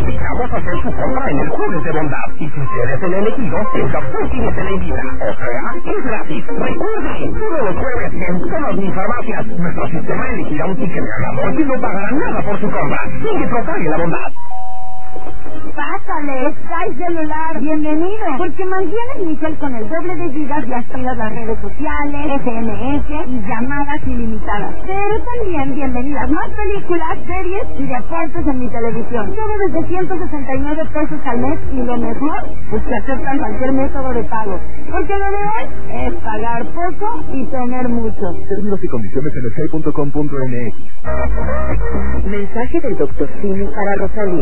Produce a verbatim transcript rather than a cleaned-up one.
invitamos a hacer su compra en el Jueves de Bondad. Y si usted es el elegido, el doctor Simi se le invita. O sea, es gratis. Recuerde, todos los jueves en todas mis farmacias, nuestro sistema elegirá un ticket ganador y no pagará nada por su compra. Sin que propague la bondad. Pásale, Sky Celular, bienvenido, porque mantienes mi cel con el doble de gigas y activas las redes sociales, S M S y llamadas ilimitadas. Pero también bienvenidas más películas, series y deportes en mi televisión. Todo desde ciento sesenta y nueve pesos al mes y lo mejor es que aceptan cualquier método de pago. Porque lo de hoy es pagar poco y tener mucho. Términos y condiciones en sky punto com punto m x. Mensaje del doctor Simi para Rosalía.